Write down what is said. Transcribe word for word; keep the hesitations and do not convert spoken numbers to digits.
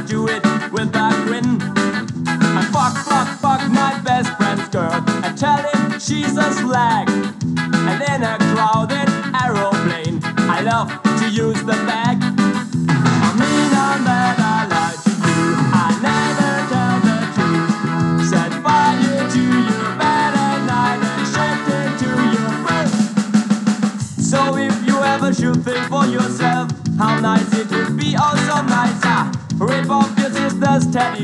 do it with a grin. I fuck, fuck, fuck my best friend's girl. I tell him she's a slag. And in a crowded aeroplane, I love to use the bag. I mean, I'm that I lie to you. I never tell the truth. Set fire to your bed at night and shift it to your birth. So if you ever should think for yourself how nice it would be, oh so nice, ah, rip off your sister's teddy